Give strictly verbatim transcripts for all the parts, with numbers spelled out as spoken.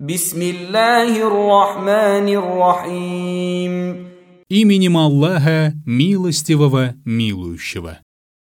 Бисмиллахир-рахманир-рахим. Именем Аллаха, милостивого, милующего.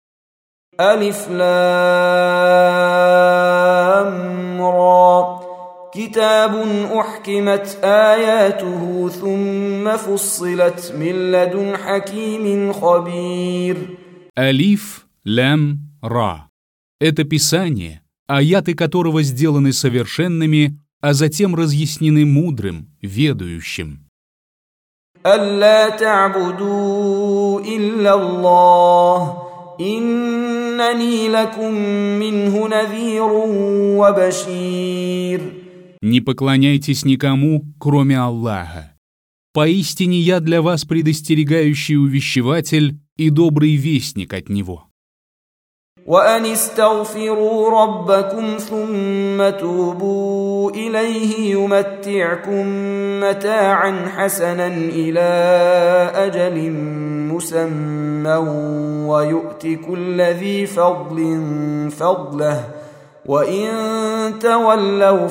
Алиф-лам-ра. Китабун ухкимат аятуху, thumma фуссилат мин ладун хакимин хабир. Алиф, лям, ра. Это Писание, аяты которого сделаны совершенными, а затем разъяснены мудрым, ведающим. Алла та'буду илля Аллах, иннани лакум минху надзирун ва башир. Не поклоняйтесь никому, кроме Аллаха. Поистине я для вас предостерегающий увещеватель и добрый вестник от Него. وأن استغفروا ربكم ثم توبوا إليه يمتعكم متاعا حسنا إلى أجل مسمى ويؤت كل ذي فضل فضله وإن تولوا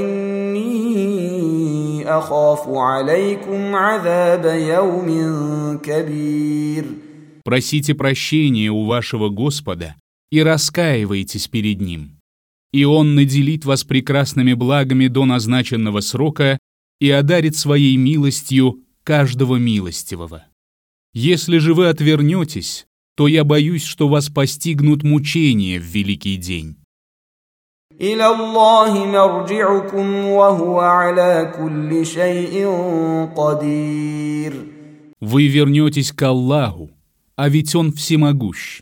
فإني أخاف عليكم عذاب يوم كبير. Просите прощения у вашего Господа и раскаивайтесь перед Ним. И Он наделит вас прекрасными благами до назначенного срока и одарит своей милостью каждого милостивого. Если же вы отвернетесь, то я боюсь, что вас постигнут мучения в великий день. إلى الله مرجعكم وهو على كل شيء قدير. Вы вернетесь к Аллаху, а ведь Он всемогущ.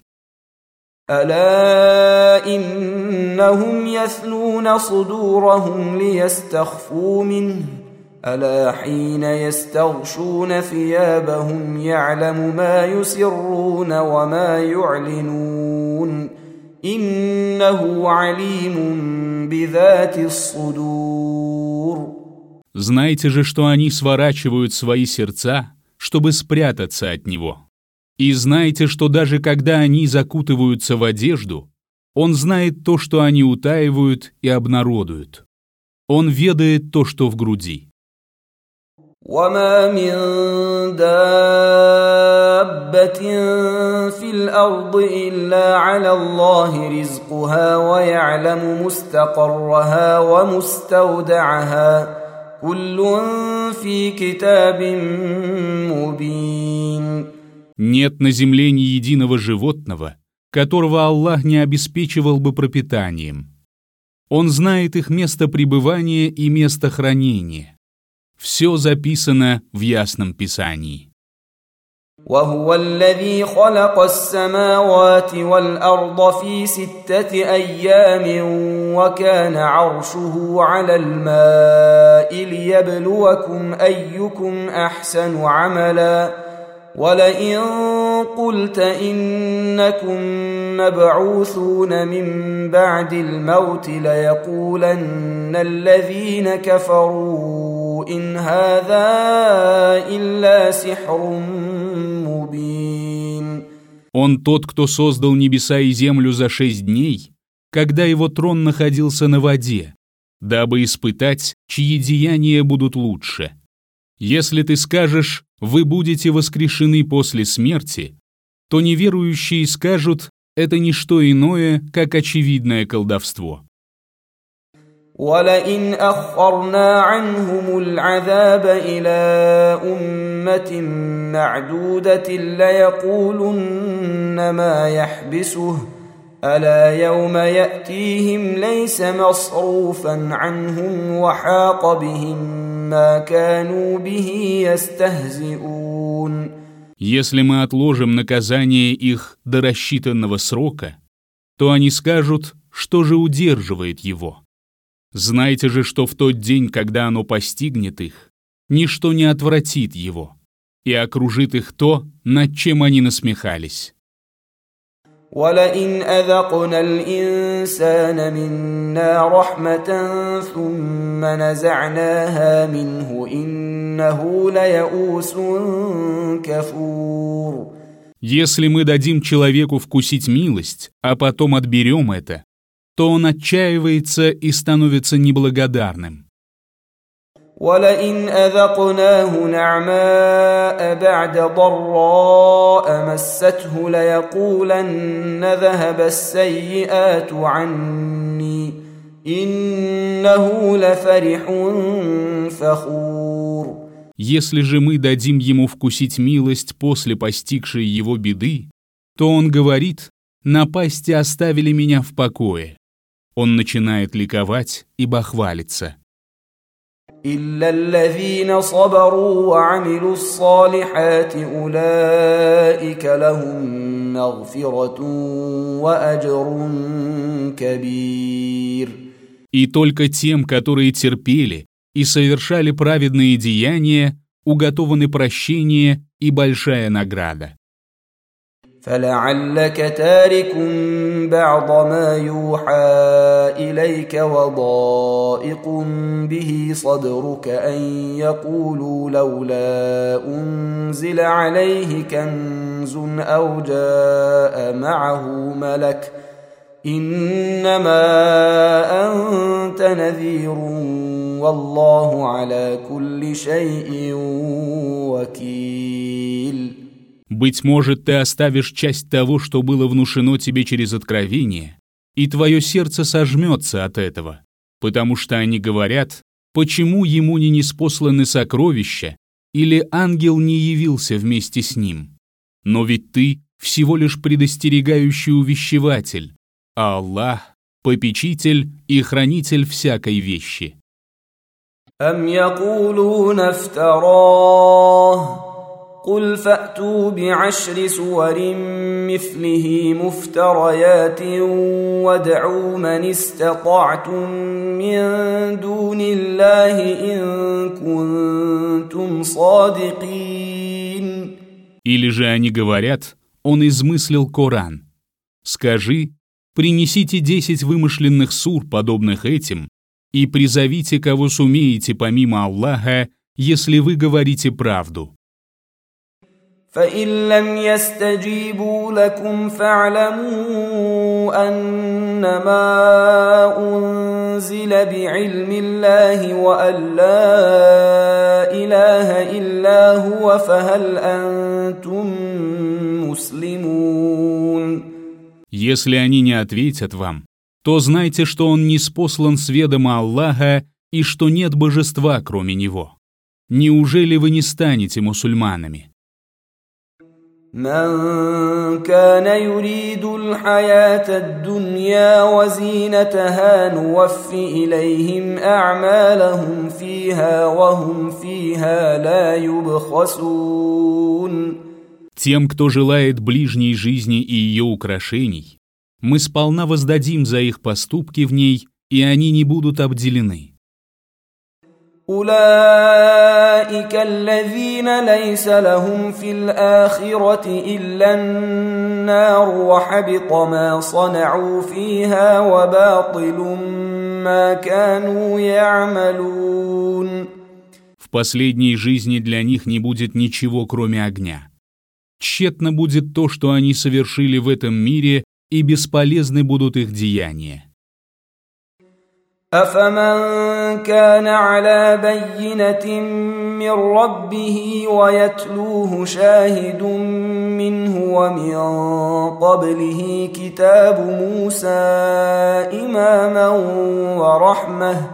ألا إنهم يثنون صدورهم ليستخفوا منه ألا حين يستغشون ثيابهم يعلم ما يسرون وما يعلنون إنه عليم بذات الصدور. Знайте же, что они сворачивают свои сердца, чтобы спрятаться от Него. И знайте, что даже когда они закутываются в одежду, Он знает то, что они утаивают и обнародуют. Он ведает то, что в груди. وَمَا مِن دَابَّةٍ فِي الْأَرْضِ إِلَّا عَلَى اللَّهِ رِزْقُهَا وَيَعْلَمُ مُسْتَقَرَّهَا وَمُسْتَوْدَعَهَا كُلٌّ فِي كِتَابٍ مُبِينٍ. Нет на земле ни единого животного, которого Аллах не обеспечивал бы пропитанием. Он знает их место пребывания и место хранения. Все записано в ясном Писании. وهو الذي خلق السماوات والأرض في ستة أيام وكان عرشه على الماء ليبلوكم أيكم أحسن عملا ولئن قلت إنكم مبعوثون من بعد الموت ليقولن الذين كفروا إن هذا إلا سحر مبين. Он тот, кто создал небеса и землю за шесть дней, когда его трон находился на воде, дабы испытать, чьи деяния будут лучше. Если ты скажешь, вы будете воскрешены после смерти, то неверующие скажут, это не что иное, как очевидное колдовство. وَلَئِنْ أَخَّرْنَا عَنْهُمُ الْعَذَابَ إِلَى أُمَّةٍ مَّعْدُودَةٍ لَيَقُولُنَّ مَا يَحْبِسُهُ أَلَا يَوْمَ يَأْتِيهِمْ لَيْسَ مَصْرُوفًا عَنْهُمْ وَحَاقَ بِهِم مَّا كَانُوا بِهِ يَسْتَهْزِئُونَ. Если мы отложим наказание их до рассчитанного срока, то они скажут, что же удерживает его. Знайте же, что в тот день, когда оно постигнет их, ничто не отвратит его, и окружит их то, над чем они насмехались. وَلَئِنْ أَذَقْنَا الْإِنسَانَ مِنَّا رَحْمَةً ثُمَّ نَزَعْنَاهَا مِنْهُ إِنَّهُ لَيَئُوسٌ كَفُورٌ. Если мы дадим человеку вкусить милость, а потом отберем это, то он отчаивается и становится неблагодарным. ولئن أذقناه نعماء بعد ضراء مسته ليقولن ذهب السيئات عني إنه لفرح فخور. Если же мы дадим ему вкусить милость после постигшей его беды, то он говорит: «Напасти оставили меня в покое». Он начинает ликовать и бахвалиться. إلا الذين صبروا وعملوا الصالحات أولئك لهم مغفرة وأجر كبير. И только тем, которые терпели и совершали праведные деяния, уготованы прощение и большая награда. فلعلك تارك بعض ما يوحى إليك وضائق به صدرك أن يقولوا لولا أنزل عليه كنز أو جاء معه ملك إنما أنت نذير والله على كل شيء وكيل. Быть может, ты оставишь часть того, что было внушено тебе через откровение, и твое сердце сожмется от этого, потому что они говорят: почему ему не ниспосланы сокровища, или ангел не явился вместе с ним? Но ведь ты всего лишь предостерегающий увещеватель, а Аллах — попечитель и хранитель всякой вещи. أم يقولون افتراه قل فأتوا بعشر سور مثله مفتريات وادعوا من استطعتم من دون الله إن كنتم صادقين. Или же они говорят: он измыслил Коран. Скажи: принесите десять вымышленных сур, подобных этим, и призовите, кого сумеете помимо Аллаха, если вы говорите правду. فإن لم يستجيبوا لكم فاعلموا أنما أنزل بعلم الله وأن لا إله إلا هو فهل أنتم مسلمون. Если они не ответят вам, то знайте, что он ниспослан с ведома Аллаха и что нет божества, кроме Него. Неужели вы не станете мусульманами? من كان يريد الحياة الدنيا وزينتها نوف إليهم أعمالهم فيها وهم فيها لا يبخسون. Тем, кто желает ближней жизни и ее украшений, мы сполна воздадим за их поступки в ней, и они не будут обделены. أولئك الذين ليس لهم في الآخرة إلا النار وحبط ما صنعوا فيها وباطل ما كانوا يعملون. В последней жизни для них не будет ничего, кроме огня. Тщетно будет то, что они совершили в этом мире, и бесполезны будут их деяния. أفمن كان على بينة من ربه ويتلوه شاهد منه ومن قبله كتاب موسى إماما ورحمة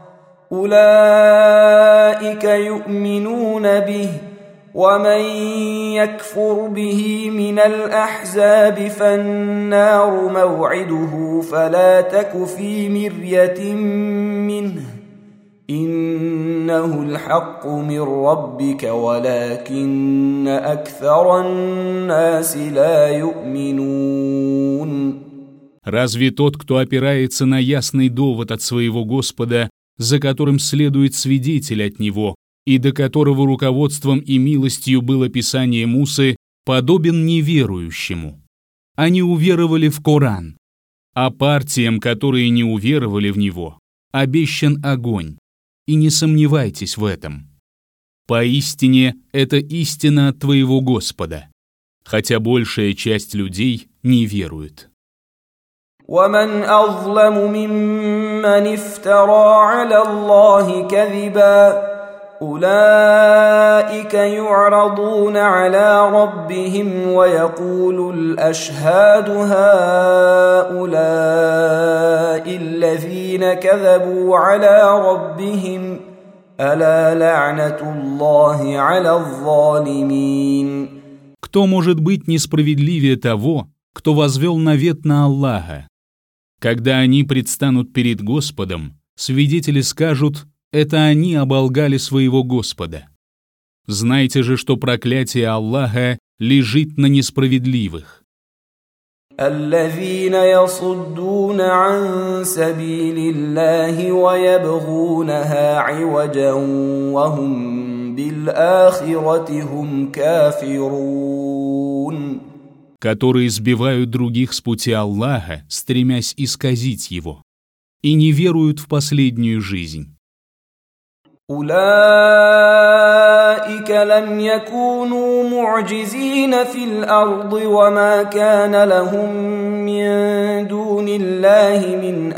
أولئك يؤمنون به ومن يكفر به من الأحزاب فالنار موعده فلا تك في مرية منه إنه الحق من ربك ولكن أكثر الناس لا يؤمنون. Разве тот, кто опирается на ясный довод от своего Господа, за которым следует свидетель от Него, и до которого руководством и милостью было писание Мусы, подобен неверующему? Они уверовали в Коран, а партиям, которые не уверовали в него, обещан огонь, и не сомневайтесь в этом. Поистине, это истина от твоего Господа, хотя большая часть людей не верует. ومن أظلم ممن افترى على الله كذبا أولئك يعرضون على ربهم ويقول الأشهاد هؤلاء الذين كذبوا على ربهم ألا لعنة الله على الظالمين. Кто может быть несправедливее того, кто возвел навет на Аллаха? Когда они предстанут перед Господом, свидетели скажут: это они оболгали своего Господа. Знайте же, что проклятие Аллаха лежит на несправедливых. الذين يصدون عن سبيل الله ويبغونها عوجا وهم بالآخرة هم كافرون. Которые сбивают других с пути Аллаха, стремясь исказить его, и не веруют в последнюю жизнь. أولئك لم يكونوا معجزين في الأرض وما كان لهم من دون الله من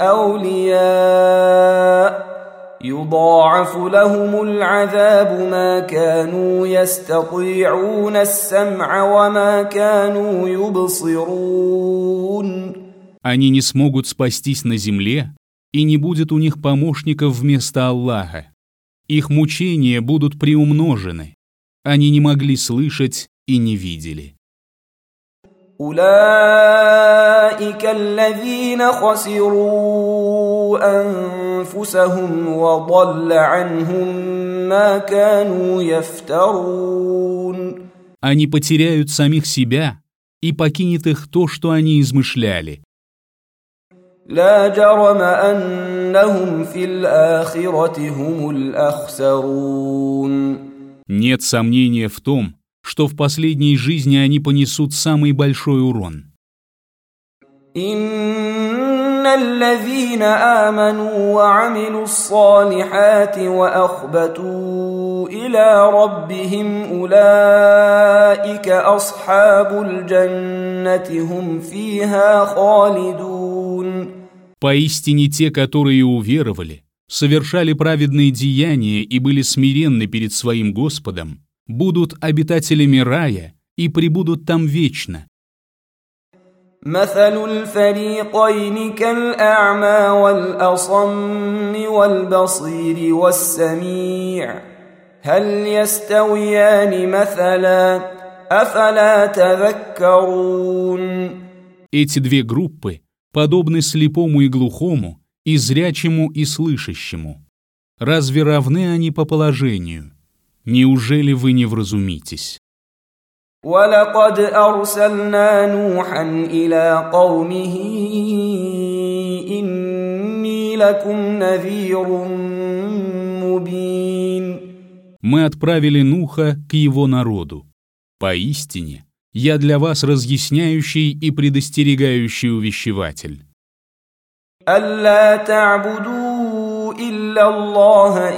أولياء يضاعف لهم العذاب ما كانوا يستطيعون السمع وما كانوا يبصرون. Они не смогут спастись на земле, и не будет у них помощников вместо Аллаха. Их мучения будут приумножены. Они не могли слышать и не видели. أولئك الذين خسروا أنفسهم وضل عنهم ما كانوا يفترون. Они потеряют самих себя, и покинет их то, что они измышляли. لا جرم أنهم في الآخرة هم الأخسرون. Нет сомнения в том, что в последней жизни они понесут самый большой урон. إن الذين آمنوا وعملوا الصالحات وأخبتوا إلى ربهم أولئك أصحاب الجنة هم فيها خالدون. Поистине те, которые уверовали, совершали праведные деяния и были смиренны перед своим Господом, будут обитателями рая и пребудут там вечно. مثل الفريقين كالأعمى والأصم والبصير والسميع هل يستويان مثلا أفلا تذكرون. Эти две группы подобны слепому и глухому, и зрячему и слышащему. Разве равны они по положению? Неужели вы не вразумитесь? ولقد أرسلنا نوحا إلى قومه إني لكم نذير مبين. Мы отправили Нуха к его народу. Поистине, я для вас разъясняющий и предостерегающий увещеватель. ألا تعبدوا إلا الله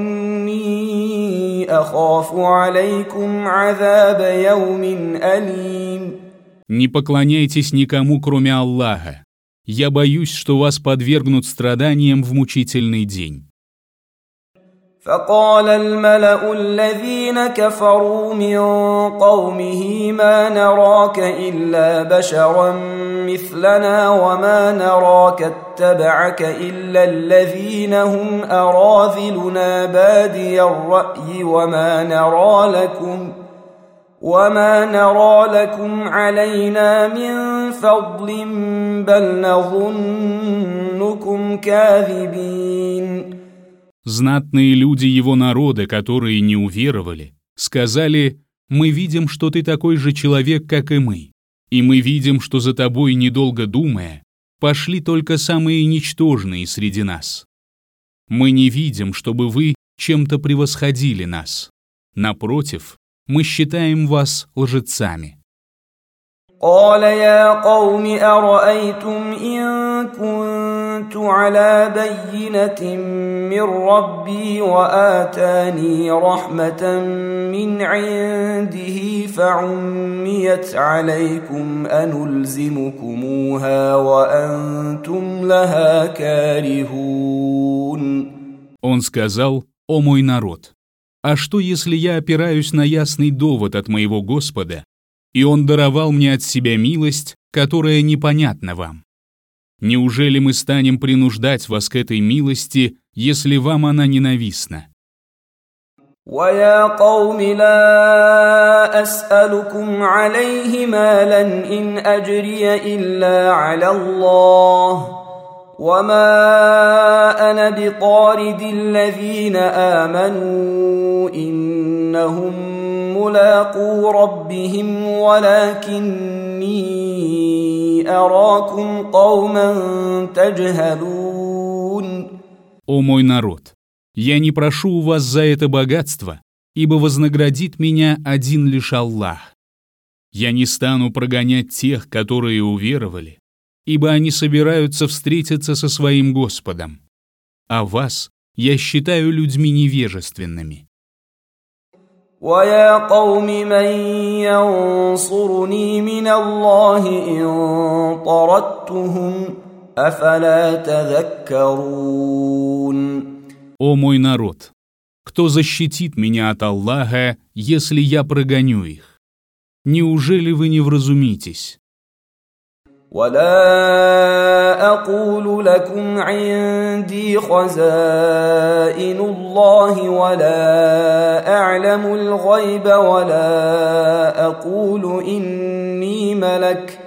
إني أخاف عليكم عذاب يوم أليم. Не поклоняйтесь никому, кроме Аллаха. Я боюсь, что вас подвергнут страданиям в мучительный день. فقال الملأ الذين كفروا من قومه ما نراك إلا بشرا مثلنا وما نراك اتبعك إلا الذين هم أراذلنا بادي الرأي وما نرى لكم وما نرى لكم علينا من فضل بل نظنكم كاذبين. Знатные люди его народа, которые не уверовали, сказали: «Мы видим, что ты такой же человек, как и мы, и мы видим, что за тобой, недолго думая, пошли только самые ничтожные среди нас. Мы не видим, чтобы вы чем-то превосходили нас. Напротив, мы считаем вас лжецами». قال يا قوم أرأيتم إن كنت على بينة من ربي وآتاني رحمة من عنده فعميت عليكم أنلزمكموها وأنتم لها كارهون. Он сказал: «О мой народ, А что, если я опираюсь на ясный довод от моего Господа, и Он даровал мне от себя милость, которая непонятна вам? Неужели мы станем принуждать вас к этой милости, если вам она ненавистна? وَيَا قَوْمِ لَا أَسْأَلُكُمْ عَلَيْهِ مَالًا إِنْ أَجْرِيَ إِلَّا عَلَى اللَّهِ وَمَا أَنَا بِطَارِدِ الَّذِينَ آمَنُوا إِنَّهُمْ مُلَاقُو رَبِّهِمْ وَلَكِنِّي أَرَاكُمْ قَوْمًا تَجْهَلُونَ. О мой народ! Я не прошу у вас за это богатство, ибо вознаградит меня один лишь Аллах. Я не стану прогонять тех, которые уверовали, ибо они собираются встретиться со своим Господом. А вас я считаю людьми невежественными. وَيَا قَوْمِ مَنْ يَنْصُرُنِي مِنَ اللَّهِ إِنْ طَرَدتُّهُمْ أَفَلَا تَذَكَّرُونَ. О мой народ! Кто защитит меня от Аллаха, если я прогоню их? Неужели вы не вразумитесь? وَلَا أَقُولُ لَكُمْ عِنْدِي خَزَائِنُ اللَّهِ وَلَا أَعْلَمُ الْغَيْبَ وَلَا أَقُولُ إِنِّي مَلَكٌ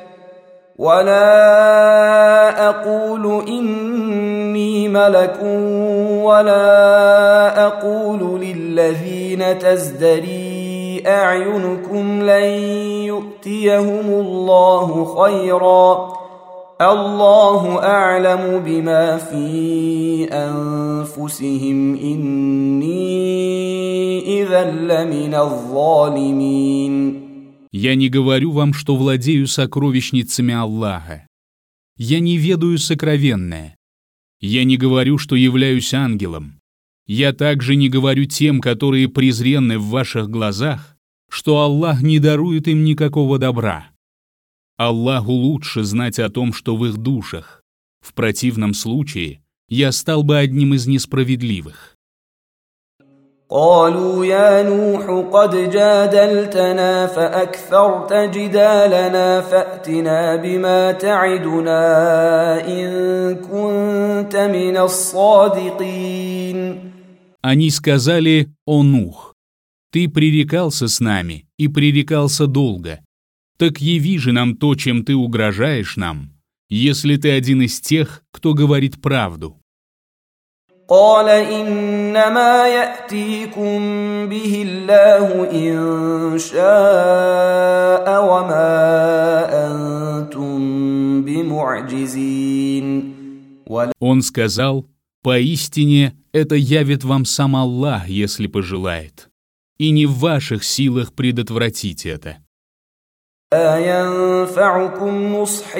وَلَا أَقُولُ إِنِّي مَلَكٌ وَلَا أَقُولُ لِلَّذِينَ تَزْدَرِي أَعْيُنُكُمْ لَنْ يُؤْتِيَهُمُ اللَّهُ خَيْرًا اللَّهُ أَعْلَمُ بِمَا فِي أَنفُسِهِمْ إِنِّي إِذًا لَمِنَ الظَّالِمِينَ. Я не говорю вам, что владею сокровищницами Аллаха. Я не ведаю сокровенное. Я не говорю, что являюсь ангелом. Я также не говорю тем, которые презренны в ваших глазах, что Аллах не дарует им никакого добра. Аллаху лучше знать о том, что в их душах. В противном случае я стал бы одним из несправедливых. قالوا يا نوح قد جادلتنا فأكثرت جدالنا فأتنا بما تعدنا إن كنت من الصادقين. Они сказали: «О Нух, ты пререкался с нами и пререкался долго. Так яви же нам то, чем ты угрожаешь нам, если ты один из тех, кто говорит правду». قال إنما يأتيكم به الله إن شاء وما أنتم بمعجزين. Он сказал: «Поистине это явит вам сам Аллах, если пожелает, и не в ваших силах предотвратить это». لا ينفعكم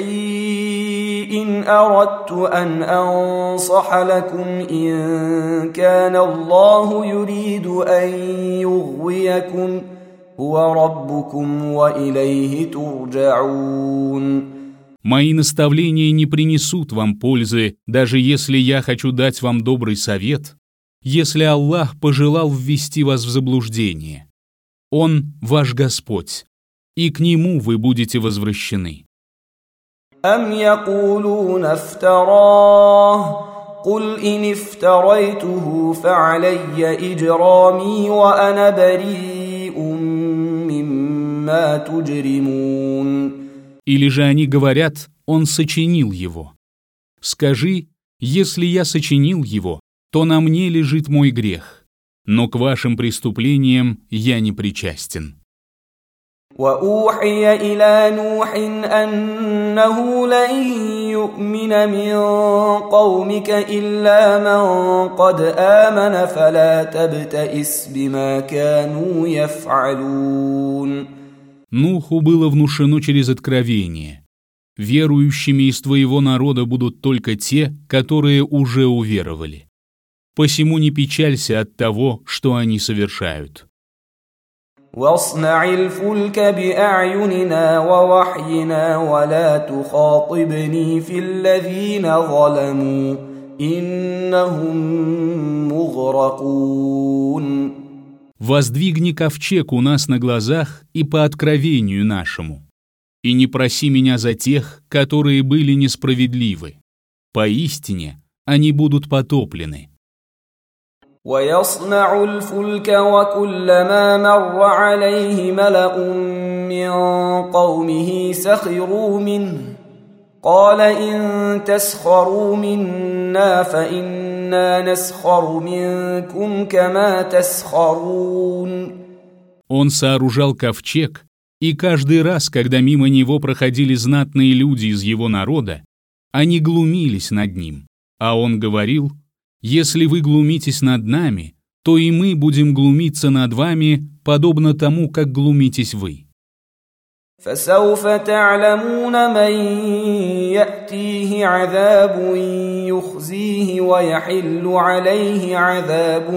نصحي إن أردت أن أنصح لكم إن كان الله يريد أن يغويكم هو ربكم وإليه ترجعون. Мои наставления не принесут вам пользы, даже если я хочу дать вам добрый совет, если Аллах пожелал ввести вас в заблуждение. Он ваш Господь, и к Нему вы будете возвращены. أم يقولون افتراه قل إن افتريته فعلي إجرامي وأنا بريء مما تجرمون. Или же они говорят: «Он сочинил его». Скажи: «Если я сочинил его, то на мне лежит мой грех, но к вашим преступлениям я не причастен». وأوحي إلى نوح أنه لن يؤمن من قومك إلا من قد آمن فلا تبتئس بما كانوا يفعلون. Нуху было внушено через откровение: верующими из твоего народа будут только те, которые уже уверовали. Посему не печалься от того, что они совершают. واصنع الفلك بأعيننا ووحينا ولا تخاطبني في الذين ظلموا إنهم مغرقون. воздвигни ковчег у нас на глазах и по откровению нашему. И не проси меня за тех, которые были несправедливы. Поистине, они будут потоплены». ويصنع الفلك وكلما مر عليه ملأ من قومه سخروا منه قال إن تسخروا منا فإنا نسخر منكم كما تسخرون. Он сооружал ковчег, и каждый раз, когда мимо него проходили знатные люди из его народа, они глумились над ним, а он говорил: «Если вы глумитесь над нами, то и мы будем глумиться над вами, подобно тому, как глумитесь вы». فسوف تعلمون من يأتيه عذاب يخزيه ويحل عليه عذاب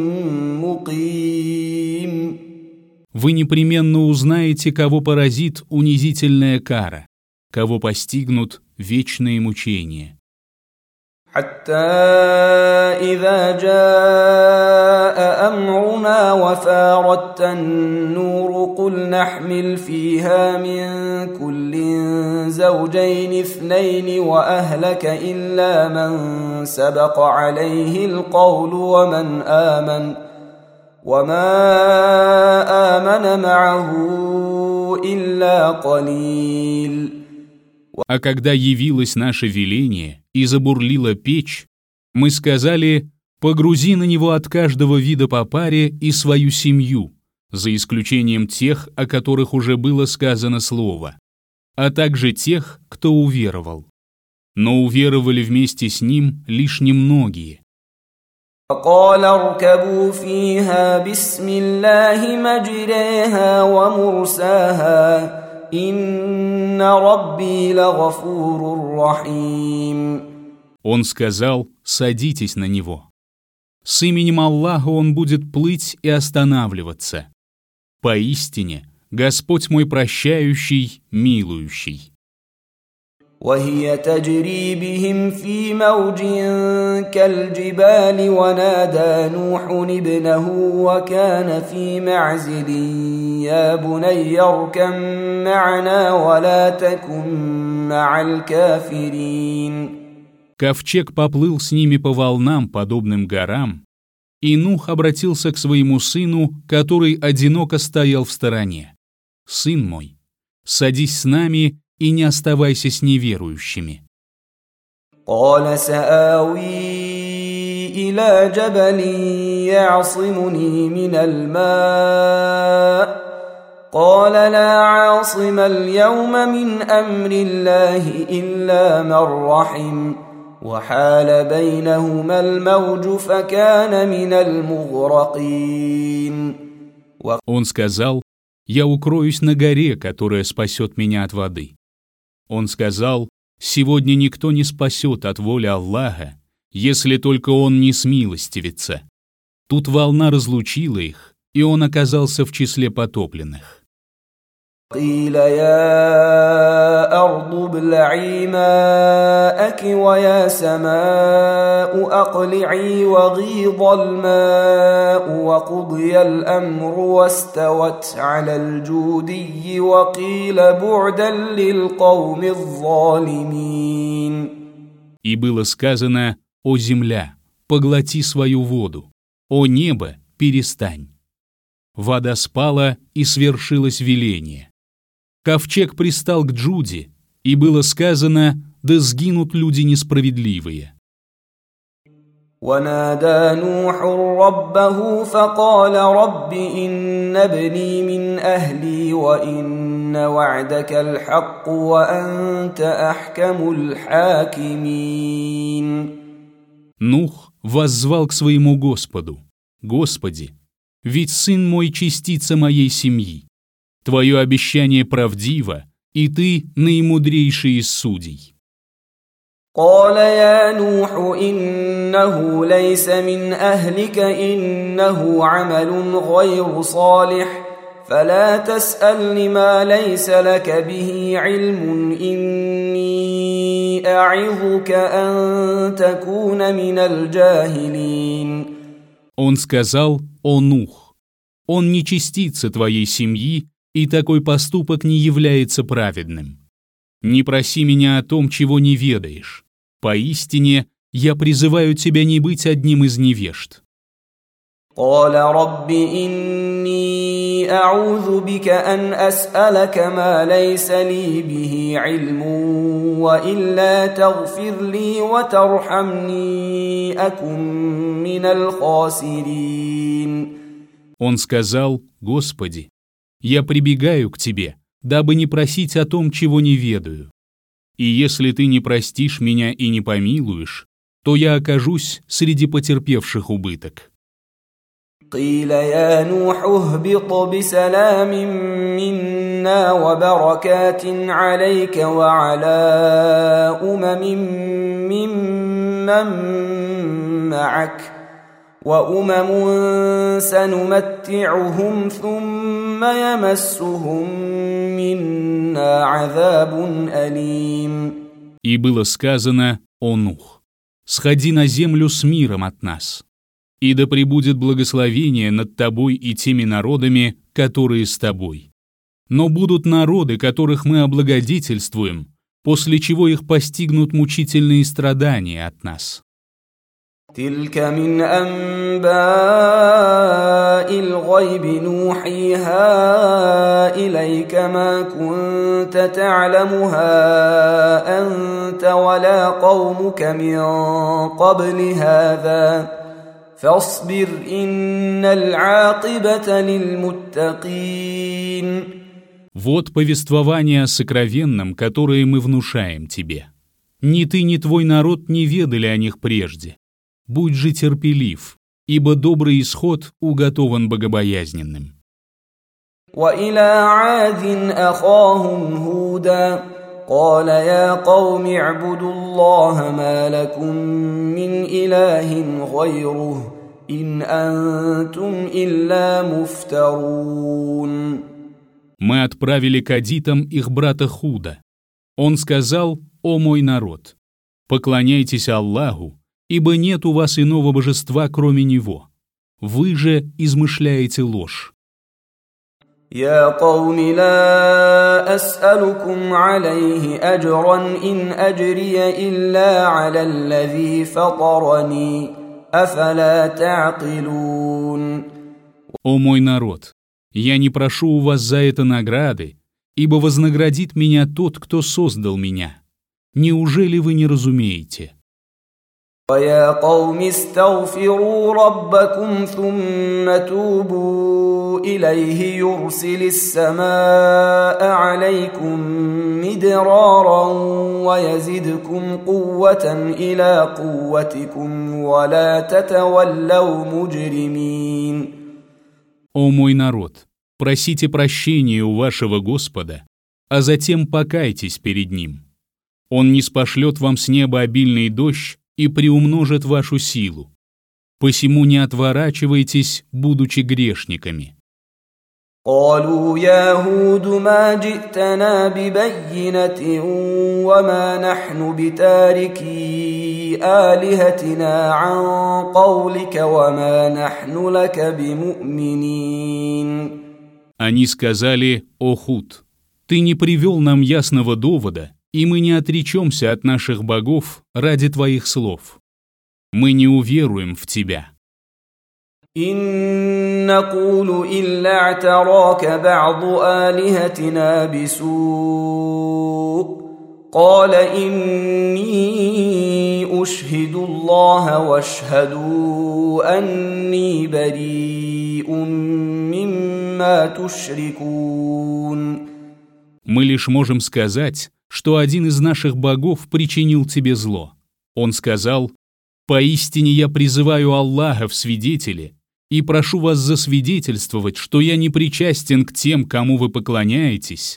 مقيم. Вы непременно узнаете, кого поразит унизительная кара, кого постигнут вечные мучения. حتى إذا جاء أمرنا وفارت النور قل نحمل فيها من كل زوجين اثنين وأهلك إلا من سبق عليه القول ومن آمن وما آمن معه إلا قليل. А когда явилось наше веление и забурлила печь, мы сказали: «Погрузи на него от каждого вида по паре и свою семью, за исключением тех, о которых уже было сказано слово, а также тех, кто уверовал». Но уверовали вместе с ним лишь немногие. وقال اركبوا فيها بسم الله مجريها ومرساها إن ربي لغفور رحيم. Он сказал: «Садитесь на него. С именем Аллаха он будет плыть и останавливаться. Поистине, Господь мой прощающий, милующий». وهي تجري بهم في موج كالجبال ونادى نوح ابنه وكان في معزل يا بني اركب معنا ولا تكن مع الكافرين. Ковчег поплыл с ними по волнам, подобным горам, и Нух обратился к своему сыну, который одиноко стоял в стороне: «Сын мой, садись с нами и не оставайся с неверующими». قال سآوي إلى جبل يعصمني من الماء قال لا عاصم اليوم من أمر الله إلا من رحم وحال بينهما الموج فكان من المغرقين. Он сказал: «Я укроюсь на горе, которая спасет меня от воды». Он сказал: «Сегодня никто не спасет от воли Аллаха, если только он не смилостивится». Тут волна разлучила их, и он оказался в числе потопленных. قيل يا أرض ابلعي ماءك ويا سماء أقلعي وغيض الماء وقضي الأمر واستوت على الجودي وقيل بعدا للقوم الظالمين. И было сказано: «О земля, поглоти свою воду, о небо, перестань». Вода спала, и свершилось веление. Ковчег пристал к Джуде, и было сказано: «Да сгинут люди несправедливые». ونادى نوح ربه فقال رب إن ابني من أهلي وإن وعدك الحق وأنت أحكم الحاكمين. Нух воззвал к своему Господу: «Господи, ведь сын мой частица моей семьи. Твое обещание правдиво, и ты наимудрейший из судей». قال يا نوح إنه ليس من أهلك إنه عمل غير صالح فلا تسألني ما ليس لك به علم إني أعظك أن تكون من الجاهلين. Он сказал: «О Нух, Он не частица твоей семьи, и такой поступок не является праведным. Не проси меня о том, чего не ведаешь. Поистине, я призываю тебя не быть одним из невежд». قال رب إني أعوذ بك أن أسألك ما ليس لي به علم وإلا تغفر لي وترحمني أكن من الخاسرين. Он сказал: «Господи, я прибегаю к Тебе, дабы не просить о том, чего не ведаю. И если Ты не простишь меня и не помилуешь, то я окажусь среди потерпевших убыток». قيل يا نوح اهبط بسلام منا وبركات عليك وعلى أمم ممن معك وأمم سنمتعهم ثم يمسهم منا عذاب أليم. И было сказано: «О Нух, сходи на землю с миром от нас, и да пребудет благословение над тобой и теми народами, которые с тобой. Но будут народы, которых мы облагодетельствуем, после чего их постигнут мучительные страдания от нас». تلك من أنباء الغيب نوحيها إليك ما كنت تعلمها أنت ولا قومك من قبل هذا فاصبر إن العاقبة للمتقين. Вот повествование о сокровенном, которое мы внушаем тебе. Ни ты, ни твой народ не ведали о них прежде. Будь же терпелив, ибо добрый исход уготован богобоязненным. وإلى عاد أخاهم هودا قال يا قوم اعبدوا الله ما لكم من إله غيره إن أنتم إلا مفترون. Мы отправили к адитам их брата Худа. Он сказал: «О мой народ, поклоняйтесь Аллаху, ибо нет у вас иного божества, кроме Него. Вы же измышляете ложь». يا قوم لا أسألكم عليه أجرا إن أجري إلا على الذي فطرني أفلا تعقلون. «О мой народ, я не прошу у вас за это награды, ибо вознаградит меня тот, кто создал меня. Неужели вы не разумеете?» ويا قوم استغفروا ربكم ثم توبوا إليه يرسل السماء عليكم مدرارا ويزدكم قوة إلى قوتكم ولا تتولوا مجرمين. «О мой народ, просите прощения у вашего Господа, а затем покайтесь перед Ним. Он ниспошлет вам с неба обильный дождь и приумножит вашу силу. Посему не отворачивайтесь, будучи грешниками». قالوا يا هود ما جئتنا ببينة وما نحن بتاركي آلهتنا عن قولك وما نحن لك بمؤمنين. Они сказали: «О Худ, ты не привел нам ясного довода, и мы не отречемся от наших богов ради твоих слов. Мы не уверуем в тебя». إن نقول إلا اعتراك بعض آلهتنا بسوء قال إني أشهد الله واشهدوا أني بريء مما تشركون. Мы лишь можем сказать, что один из наших богов причинил тебе зло. Он сказал: «Поистине я призываю Аллаха в свидетели и прошу вас засвидетельствовать, что я не причастен к тем, кому вы поклоняетесь».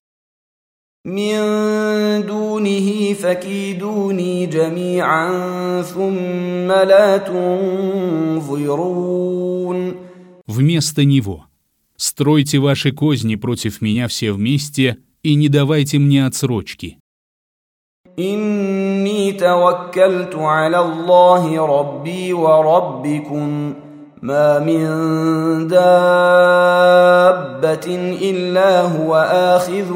من دونه فكيدوني جميعا ثم لا تنظرون. Вместо него стройте ваши козни против меня все вместе и не давайте мне отсрочки. إني توكلت على الله ربي وربكم ما من دابة دابة إلا هو آخذ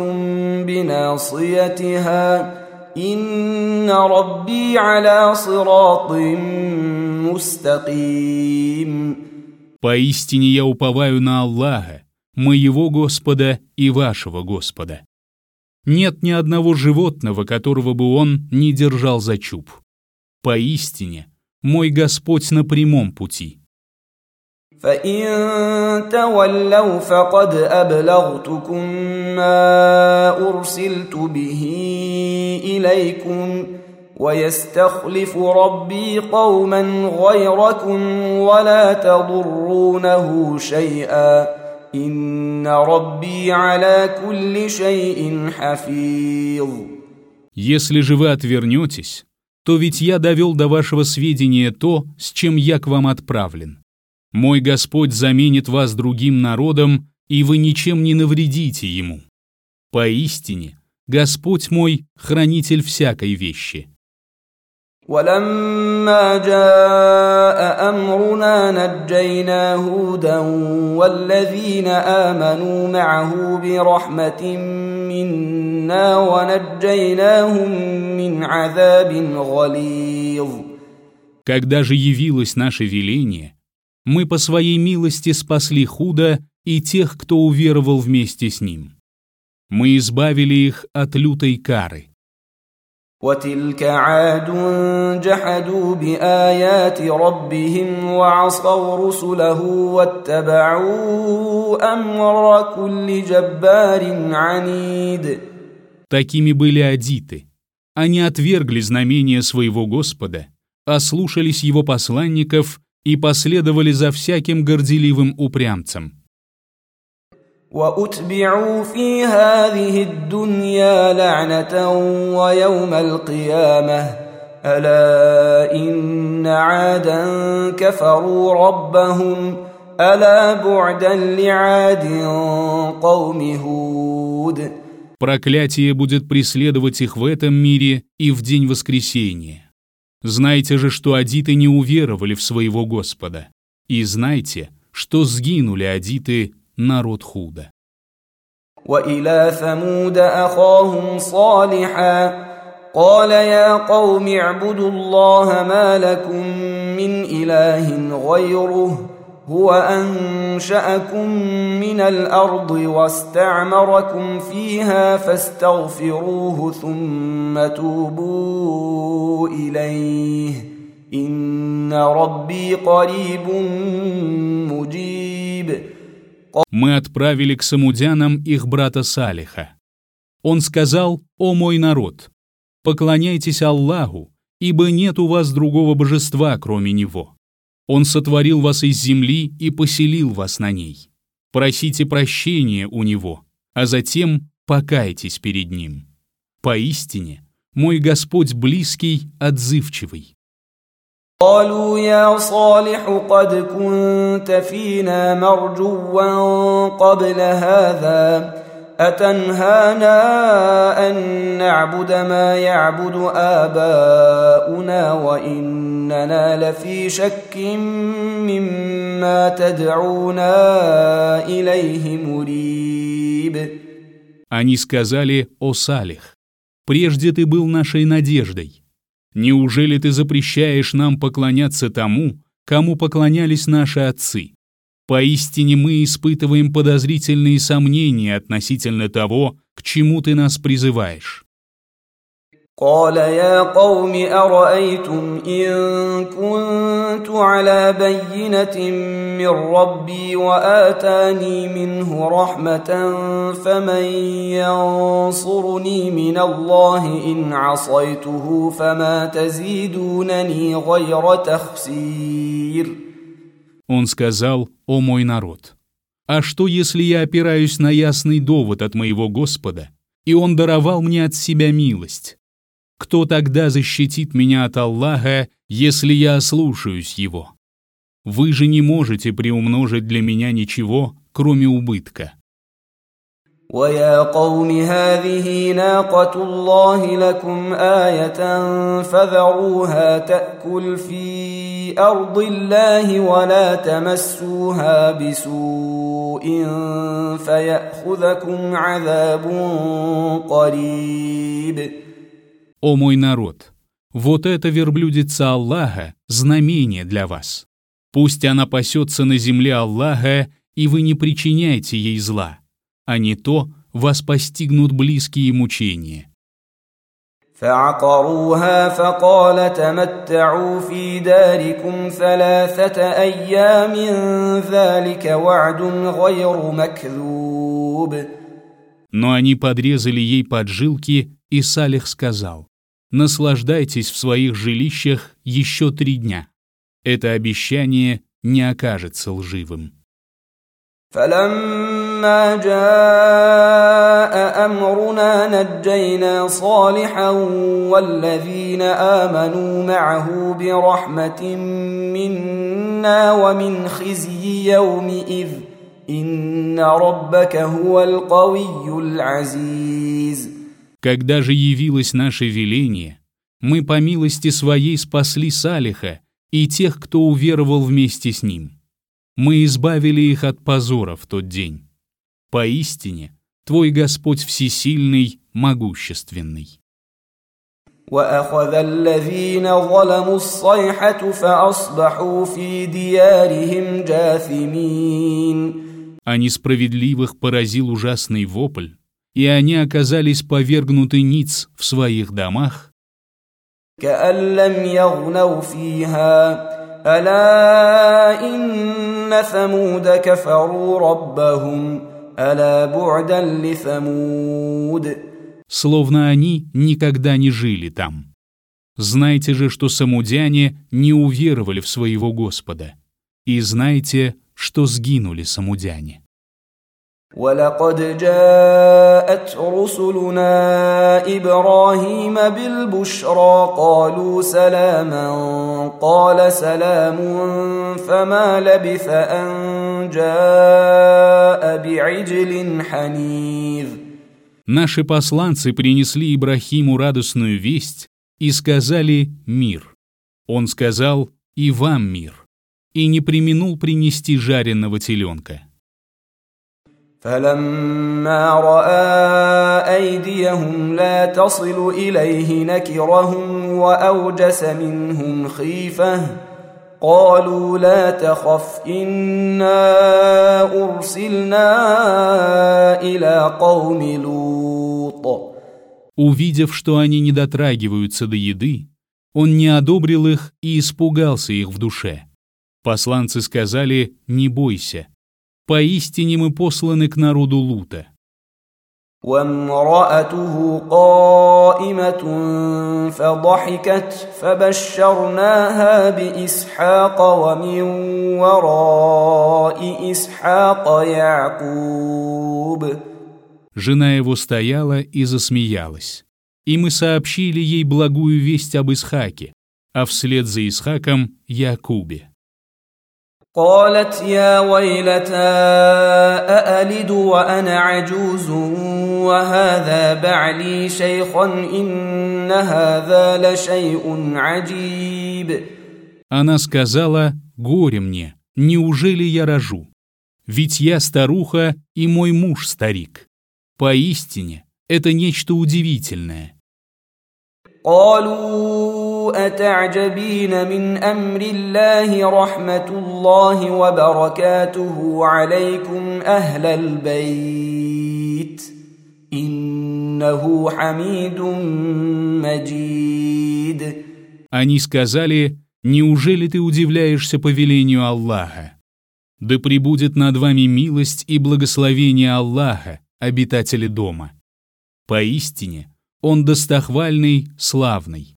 بناصيتها إن ربي على صراط مستقيم. Поистине я уповаю на Аллаха, моего Господа и вашего Господа. Нет ни одного животного, которого бы он не держал за чуб. Поистине, мой Господь на прямом пути. فإن تولوا فقد أبلغتكم ما أرسلت به إليكم ويستخلف ربي قوما غيركم ولا تضرونه شيئا إن ربي على كل شيء حفيظ. Если же вы отвернетесь, то ведь я довел до вашего сведения то, с чем я к вам отправлен. Мой Господь заменит вас другим народом, и вы ничем не навредите ему. Поистине, Господь мой — хранитель всякой вещи. ولما جاء أمرنا نجينا هودا والذين آمنوا معه برحمة منا ونجيناهم من عذاب غليظ. Когда же явилось наше веление, мы по своей милости спасли Худа и тех, кто уверовал вместе с ним. Мы избавили их от лютой кары. وتلك عاد جحدوا بآيات ربهم وعصوا رسله واتبعوا أمر كل جبار عنيد. Такими были адиты. Они отвергли знамения своего Господа, ослушались его посланников и последовали за всяким горделивым упрямцем. وأتبعوا في هذه الدنيا لعنة ويوم القيامة ألا إن عادا كفروا ربهم ألا بعدا لعاد قوم هود. Проклятие будет преследовать их в этом мире и в день воскресения. Знайте же, что адиты не уверовали в своего Господа, и знайте, что сгинули адиты, народ Худа. وإلى ثمود أخاهم صالحا قال يا قوم اعبدوا الله ما لكم من إله غيره هو أنشأكم من الأرض واستعمركم فيها فاستغفروه ثم توبوا إليه إن ربي قريب مجيب. Мы отправили к самудянам их брата Салиха. Он сказал: «О мой народ, поклоняйтесь Аллаху, ибо нет у вас другого божества, кроме Него. Он сотворил вас из земли и поселил вас на ней. Просите прощения у Него, а затем покайтесь перед Ним. Поистине, мой Господь близкий, отзывчивый». قالوا يا صالح قد كنت فينا مرجوا قبل هذا أتنهانا أن نعبد ما يعبد آباؤنا وإننا لفي شك مما تدعونا إليه مريب. Они сказали: «О Салих, прежде ты был нашей надеждой. Неужели ты запрещаешь нам поклоняться тому, кому поклонялись наши отцы? Поистине мы испытываем подозрительные сомнения относительно того, к чему ты нас призываешь». قال يا قوم أرأيتم إن كنت على بينة من ربي وآتاني منه رحمة فمن ينصرني من الله إن عصيته فما تزيدونني غير تخسير. Он сказал: «О мой народ, а что, если я опираюсь на ясный довод от моего Господа, и Он даровал мне от себя милость? Кто тогда защитит меня от Аллаха, если я ослушаюсь Его? Вы же не можете приумножить для меня ничего, кроме убытка». ويا قوم هذه ناقة الله لكم آية فذروها تأكل في أرض الله ولا تمسوها بسوء فيأخذكم عذاب قريب. О мой народ, вот это верблюдица Аллаха, знамение для вас. Пусть она пасется на земле Аллаха, и вы не причиняйте ей зла, а не то вас постигнут близкие мучения. فعقروها فقال تمتعوا في داركم ثلاثة أيام ذلك وعد غير مكذوب. Но они подрезали ей поджилки, и Салих сказал: «Наслаждайтесь в своих жилищах еще три дня. Это обещание не окажется лживым». فلما جاء أمرنا نجينا صالحا والذين آمنوا معه برحمة منا ومن خزي يومئذ إن ربك هو القوي العزيز. Когда же явилось наше веление, мы по милости своей спасли Салиха и тех, кто уверовал вместе с ним. Мы избавили их от позора в тот день. Поистине, твой Господь всесильный, могущественный. وأخذ الذين ظلموا الصيحة فأصبحوا في ديارهم جاثمين. А несправедливых поразил ужасный вопль, и они оказались повергнуты ниц в своих домах. كأن لم يغنوا فيها ألا إن ثمود كفروا ربهم ألا بعدا لثمود. Словно они никогда не жили там. Знайте же, что самудяне не уверовали в своего Господа. И знайте, что сгинули самудяне. ولقد جاءت رسلنا إبراهيم بالبشرى قالوا سلاما قال سلام فما لبث أن جاء بعجل حنيذ. Наши посланцы принесли Ибрахиму радостную весть и сказали «мир». Он сказал «и вам мир», и не преминул принести жареного теленка. فلما رأى أيديهم لا تصل إليه نكرهم وأوجس منهم خيفة قالوا لا تخف إنا أرسلنا إلى قوم لوط. Увидев, что они не дотрагиваются до еды, он не одобрил их и испугался их в душе. Посланцы сказали «не бойся». Поистине мы посланы к народу Лута. وامرأته قائمة فضحكت فبشرناها بإسحاق ومن وراء إسحاق يعقوب. Жена его стояла и засмеялась, и мы сообщили ей благую весть об Исхаке, а вслед за Исхаком — Якубе. قالت يا ويلتى أألد وأنا عجوز وهذا بعلي شيخا إن هذا لشيء عجيب. Она сказала: «Горе мне, неужели я рожу? Ведь я старуха, и мой муж старик. Поистине, это нечто удивительное». قالوا أتعجبين من أمر الله رحمة الله وبركاته عليكم أهل البيت إنه حميد مجيد. Они сказали: «Неужели ты удивляешься повелению Аллаха? Да пребудет над вами милость и благословение Аллаха, обитатели дома. Поистине, Он достохвальный, славный».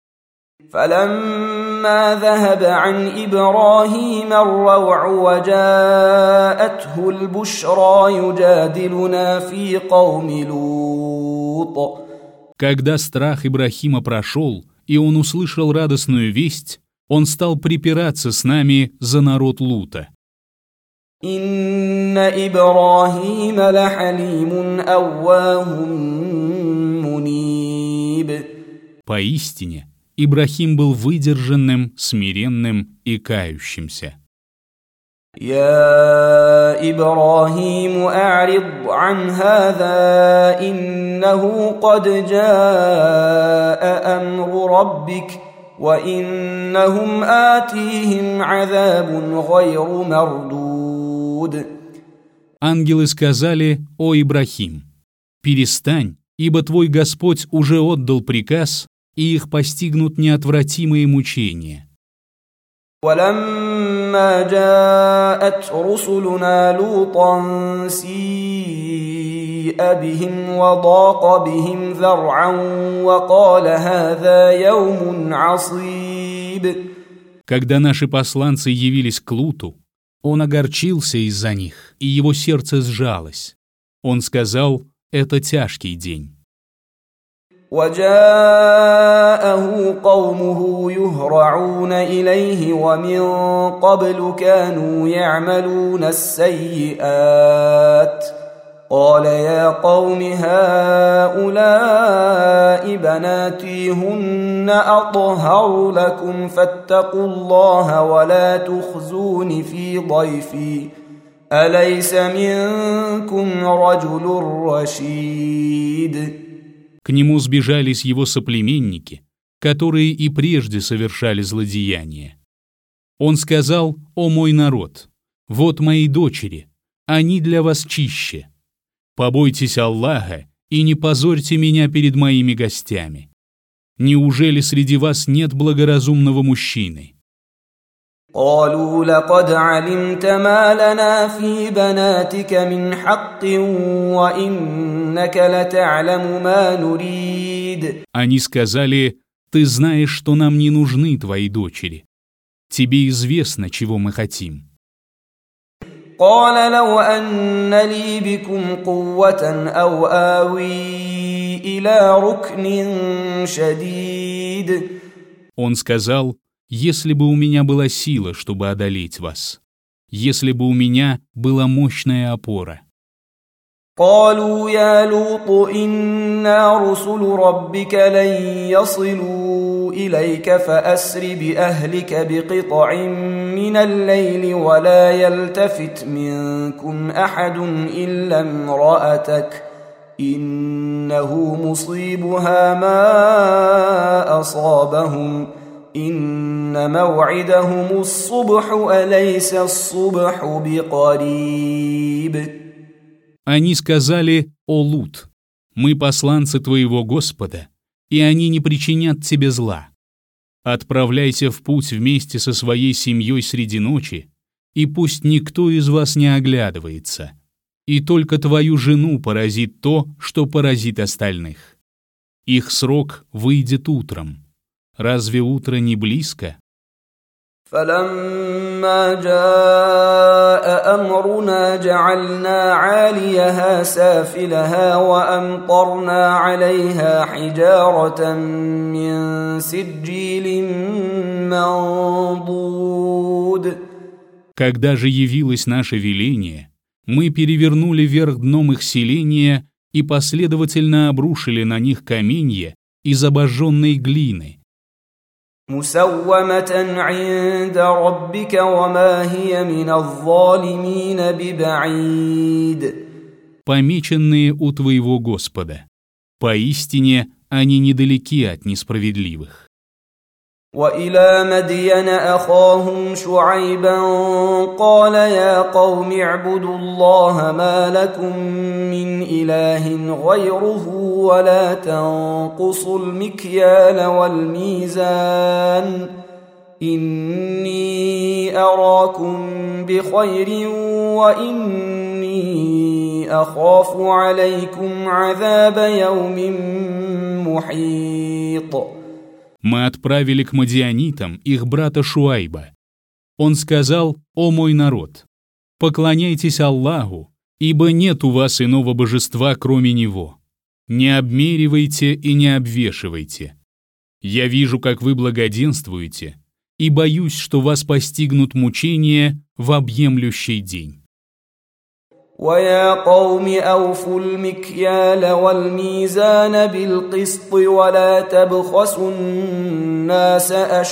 فلما ذهب عن إبراهيم الروع وجاءته البشرى يجادلنا في قوم لوط. Когда страх Ибрахима прошел, и он услышал радостную весть, он стал припираться с нами за народ Лута. إن إن إبراهيم لحليم أواه منيب. Поистине, Ибрахим был выдержанным, смиренным и кающимся. يا إبراهيم أعرض عن هذا إنه قد جاء أمر ربك وإنهم آتيهم عذاب غير مردود. Ангелы сказали: «О Ибрахим, перестань, ибо твой Господь уже отдал приказ, и их постигнут неотвратимые мучения». ولما جاءت رسلنا لوطا سيء بهم وضاق بهم ذرعا وقال هذا يوم عصيب. Когда наши посланцы явились к Луту, он огорчился из-за них, и его сердце сжалось. Он сказал: «Это тяжкий день». وجاءه قومه يهرعون إليه ومن قبل كانوا يعملون السيئات قال يا قوم هؤلاء بناتي هن أطهر لكم فاتقوا الله ولا تخزون في ضيفي أليس منكم رجل رشيد. К нему сбежались его соплеменники, которые и прежде совершали злодеяния. Он сказал: «О мой народ, вот мои дочери, они для вас чище. Побойтесь Аллаха и не позорьте меня перед моими гостями. Неужели среди вас нет благоразумного мужчины?» قالوا لقد علمت ما لنا في بناتك من حق وإنك لتعلم ما نريد. Они сказали: «Ты знаешь, что нам не нужны твои дочери. Тебе известно, чего мы хотим». قال لو أن لي بكم قوة أو آوي إلى ركن شديد. Он сказал: «Если бы у меня была сила, чтобы одолеть вас, если бы у меня была мощная опора». قالوا يا لوط إنا رسل ربك لن يصلوا إليك فأسر بأهلك بقطع من الليل ولا يلتفت منكم أحد إلا امرأتك إنه مصيبها ما أصابهم إن موعدهم الصبح أليس الصبح بقريب. Они сказали: «О Лут, мы посланцы твоего Господа, и они не причинят тебе зла. Отправляйся в путь вместе со своей семьей среди ночи, и пусть никто из вас не оглядывается, и только твою жену поразит то, что поразит остальных. Их срок выйдет утром. Разве утро не близко?» فلما جاء أمرنا جعلنا عاليها سافلها وأمطرنا عليها حجارة من سجيل منضود. Когда же явилось наше веление, мы перевернули вверх дном их селения и последовательно обрушили на них каменья из обожженной глины. مسومة عند ربك وما هي من الظالمين ببعيد. Помеченные у твоего Господа. Поистине, они недалеки от несправедливых. وإلى مدين أخاهم شعيبا قال يا قوم اعبدوا الله ما لكم من إله غيره ولا تنقصوا المكيال والميزان إني أراكم بخير وإني أخاف عليكم عذاب يوم محيط. Мы отправили к мадианитам их брата Шуайба. Он сказал: «О мой народ, поклоняйтесь Аллаху, ибо нет у вас иного божества, кроме Него. Не обмеривайте и не обвешивайте. Я вижу, как вы благоденствуете, и боюсь, что вас постигнут мучения в объемлющий день». ويا قوم أوفوا المكيال والميزان بالقسط ولا تبخسوا الناس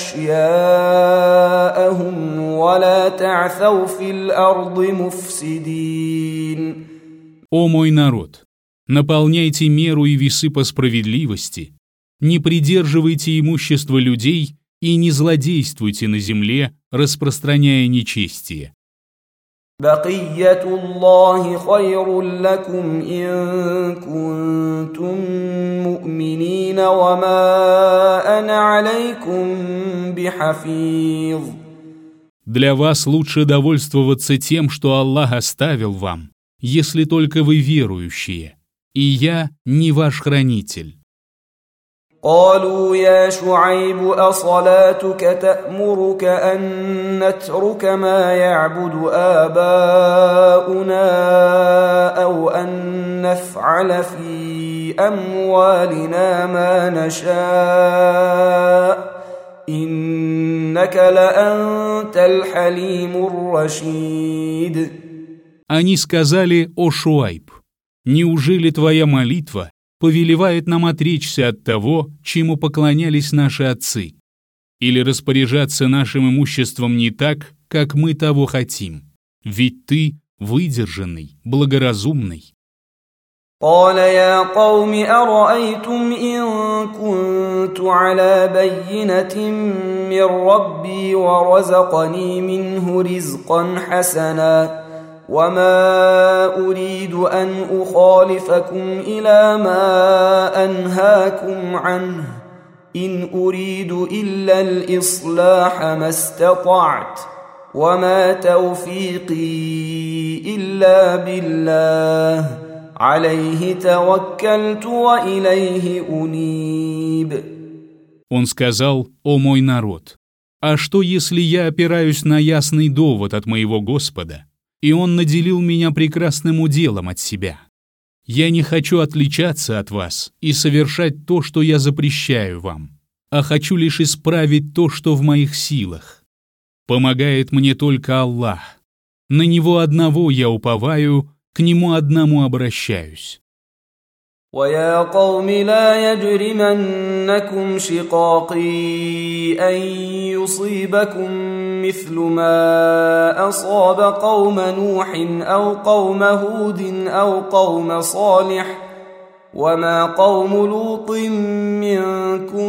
أشياءهم ولا تعثوا في الأرض مفسدين. О мой народ, наполняйте меру и весы по справедливости, не придерживайте имущество людей и не злодействуйте на земле, распространяя нечестие. بقية الله خير لكم إن كنتم مؤمنين وما أنا عليكم بحفيظ. Для вас лучше довольствоваться тем, что Аллах оставил вам, если только вы верующие, и я не ваш хранитель. قالوا يا شعيب أصلاتك تأمرك أن نترك ما يعبد آباؤنا أو أن نفعل في أموالنا ما نشاء إنك لأنت الحليم الرشيد. Они сказали: «О Шуайб, неужели твоя молитва повелевает нам отречься от того, чему поклонялись наши отцы, или распоряжаться нашим имуществом не так, как мы того хотим? Ведь ты выдержанный, благоразумный». قال يا قوم أرأيتم إن كنت على بينة من ربي ورزقني منه رزقا حسنا وما أريد أن أخالفكم إلى ما أنهاكم عنه إن أريد إلا الإصلاح ما استطعت وما توفيقي إلا بالله عليه توكلت وإليه أنيب. Он сказал: «О мой народ, а что, если я опираюсь на ясный довод от моего Господа, и Он наделил меня прекрасным уделом от себя? Я не хочу отличаться от вас и совершать то, что я запрещаю вам, а хочу лишь исправить то, что в моих силах. Помогает мне только Аллах. На Него одного я уповаю, к Нему одному обращаюсь». ويا قوم لا يجرمنكم شقاقي أن يصيبكم مثل ما أصاب قوم نوح أو قوم هود أو قوم صالح وما قوم لوط منكم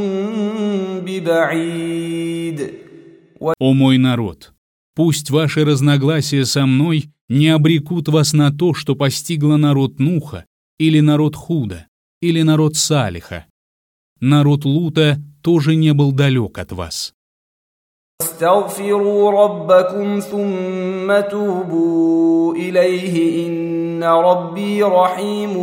ببعيد. «О мой народ, пусть ваши разногласия со мной не обрекут вас на то, что постигло народ Нуха, или народ Худа, или народ Салиха. Народ Лута тоже не был далек от вас». استغفروا ربكم ثم توبوا إليه إن ربي رحيم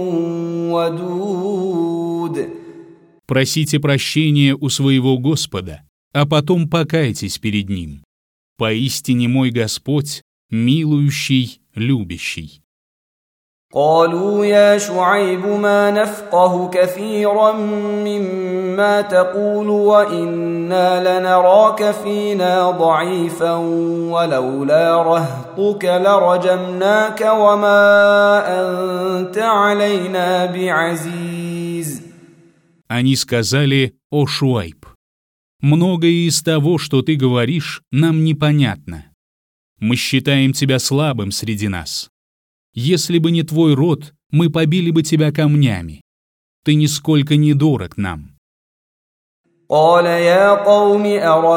ودود. Просите прощения у своего Господа, а потом покайтесь перед Ним. Поистине мой Господь милующий, любящий. قالوا يا شعيب ما نفقه كثيرا مما تقول وإنا لنراك فينا ضعيفا ولولا رهطك لرجمناك وما أنت علينا بعزيز. Они сказали: «О Шуайб, многое из того, что ты говоришь, нам непонятно. Мы считаем тебя слабым среди нас. Если бы не твой род, мы побили бы тебя камнями. Ты нисколько не дорог нам». قال يا قوم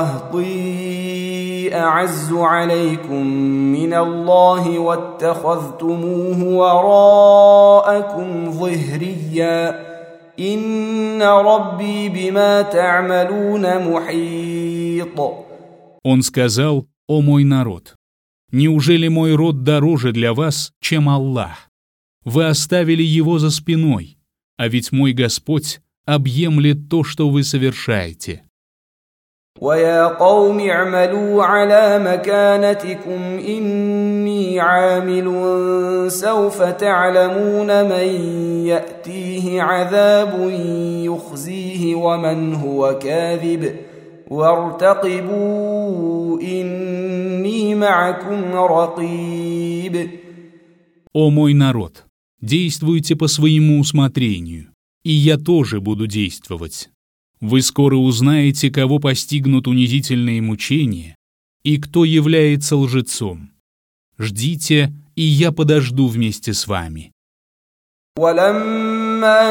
أرهطي أعز عليكم من الله واتخذتموه وراءكم ظهريا إن ربي بما تعملون محيط. Он сказал: «О мой народ, неужели мой род дороже для вас, чем Аллах? Вы оставили его за спиной, а ведь мой Господь объемлет то, что вы совершаете». ويا قوم اعملوا على مكانتكم إني عامل سوف تعلمون من يأتيه عذاب يخزيه ومن هو كاذب وارتقبوا إني معكم رقيب. «О мой народ, действуйте по своему усмотрению, и я тоже буду действовать. Вы скоро узнаете, кого постигнут унизительные мучения, и кто является лжецом. Ждите, и я подожду вместе с вами». ولما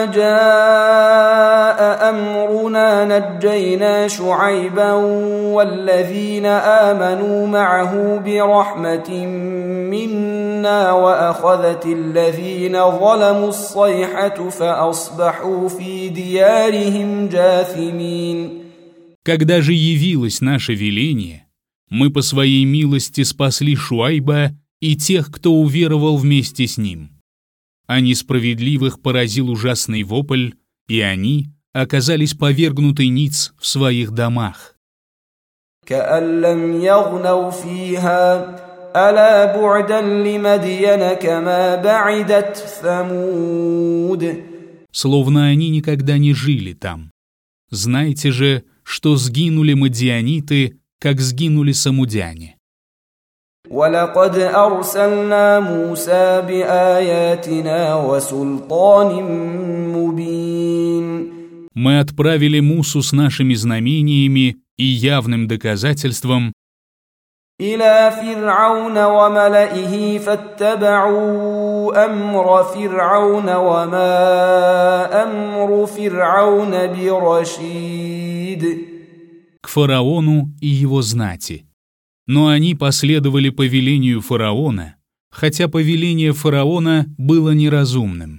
جاء أمرنا نجينا شعيبا والذين آمنوا معه برحمة منا وأخذت الذين ظلموا الصيحة فأصبحوا في ديارهم جاثمين. Когда же явилось наше веление, мы по своей милости спасли Шуайба и тех, кто уверовал вместе с ним. А несправедливых поразил ужасный вопль, и они оказались повергнуты ниц в своих домах. كأن لم يغنوا فيها ألا بعدا لمدين كما بعدت ثمود. Словно они никогда не жили там. Знайте же, что сгинули мадианиты, как сгинули самудяне. ولقد أرسلنا موسى بآياتنا وسلطان مبين. Мы отправили Мусу с нашими знамениями и явным доказательством إلى فرعون وملئه فاتبعوا أمر فرعون وما أمر فرعون برشيد. к фараону и его знати. Но они последовали повелению фараона, хотя повеление фараона было неразумным.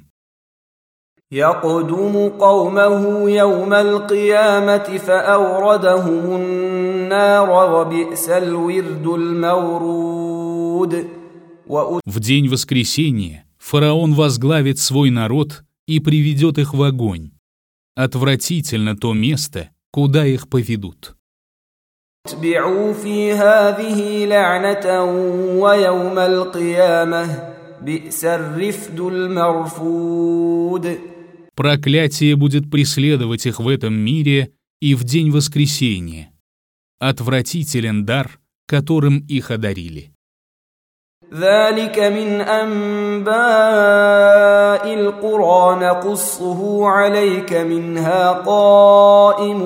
يقدم قومه يوم القيامة فأوردهم النار وبئس الورد المورود. В день воскресения фараон возглавит свой народ и приведет их в огонь. Отвратительно то место, куда их поведут. اتبعوا في هذه لعنة ويوم القيامة بئس الرفد المرفود. Проклятие будет преследовать их в этом мире и в день воскресения. Отвратителен дар, которым их одарили. ذلك من أنباء القرى نقصه عليك منها قائم